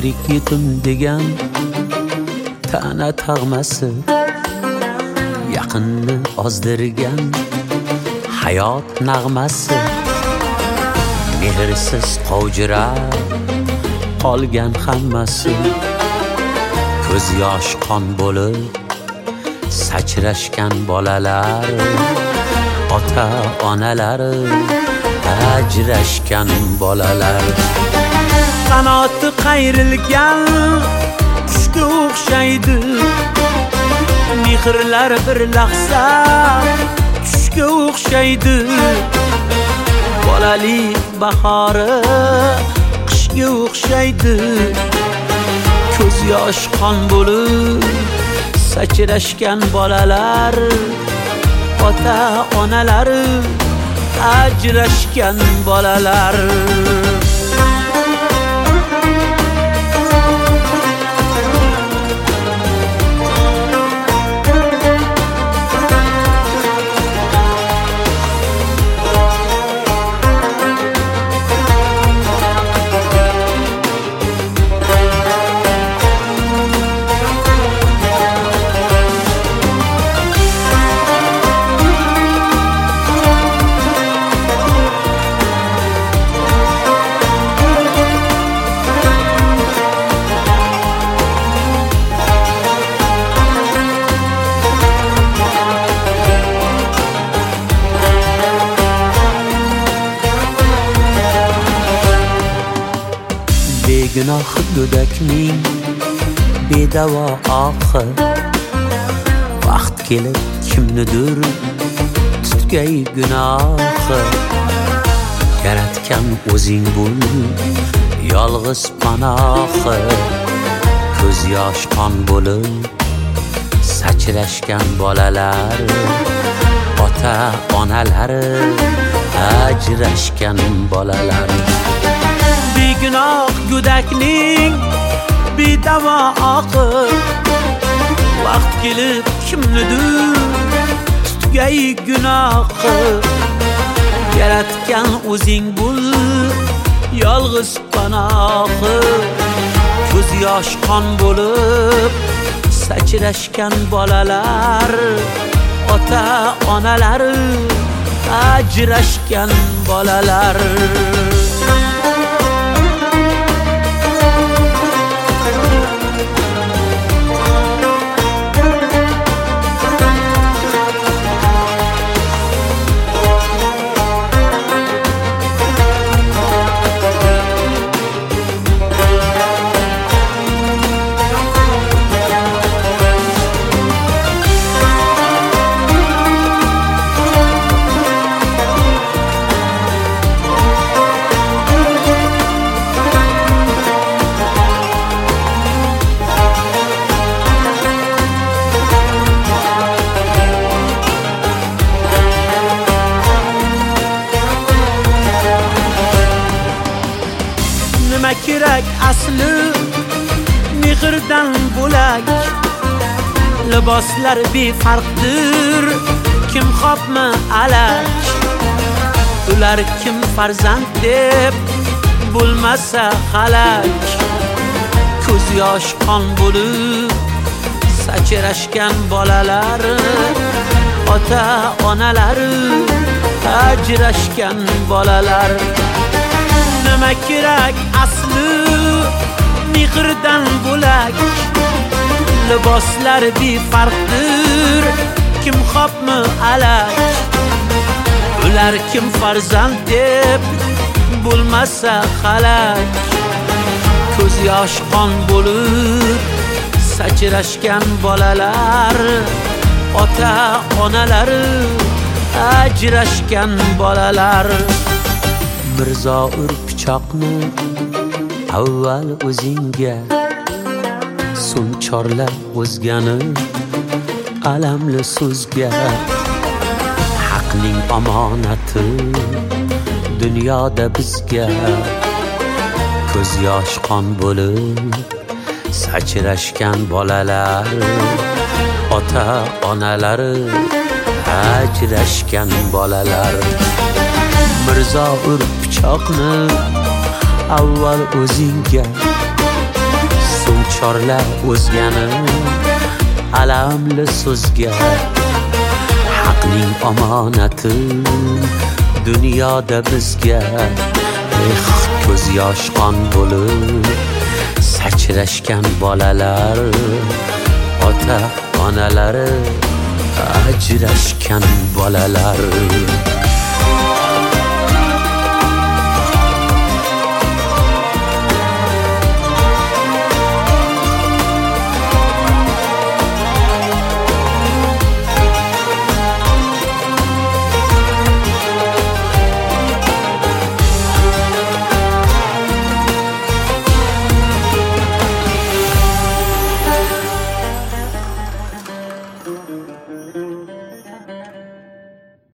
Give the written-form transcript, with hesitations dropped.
tirik yetim degan ta'na tag'masi, yaqinni ozdirgan hayot nag'masi, mehrsiz qovjirab qolgan hammasi, ko'z yosh qon bo'lib sachrashgan bolalar, ota onalari ajrashgan bolalar, qanoti qayrilgan qushga o'xshaydi, mehrlar bir lahza tushga o'xshaydi, bolalik bahori qishga o'xshaydi, ko'z yosh qon bo'lib sachrashgan bolalar, ota onalari ajrashgan bolalar. Gunoh go'dakning bedavo oqi, vaqt kelib kimnidir tutgay gunohi, yaratgan o'zing bo'l yolg'iz panohi, ko'z yosh qon bo'lib sachrashgan bolalar, ota onalari ajrashgan bolalar. Begunoh go'dakning bedavo oqi, vaqt kelib kimnidir tutgay gunohi, yaratgan o'zing bo'l yolg'iz panohi, ko'z yosh qon bo'lib sachrashgan bolalar, ota onalari ajrashgan bolalar. Nima kerak asli mehrdan bo'lak, liboslar befarqdir, kim xopmi alak, ular kim farzand deb bo'lmasa halak, ko'z yosh qon bo'lib sachrashgan bolalar, ota onalari ajrashgan bolalar. Nima kerak asli mehrdan bo'lak, liboslar befarqdir, kim xopmi alak, ular kim farzand deb bo'lmasa halak, ko'z yosh qon bo'lib sachrashgan bolalar, ota onalari ajrashgan bolalar. Mirzo ur pichoqni avval o'zingga, so'ng chorla o'zgani alamli so'zga, haqning omonati dunyoda bizga, ko'z yosh qon bo'lib sachrashgan bolalar, ota onalari ajrashgan bolalar. Mirzo ur pichoqni avval o'zingga, chorla o'zgani alamli so'zga haqning omonati dunyoda bizga ko'z yosh qon bo'lib sachrashgan bolalar ota onalari ajrashgan bolalar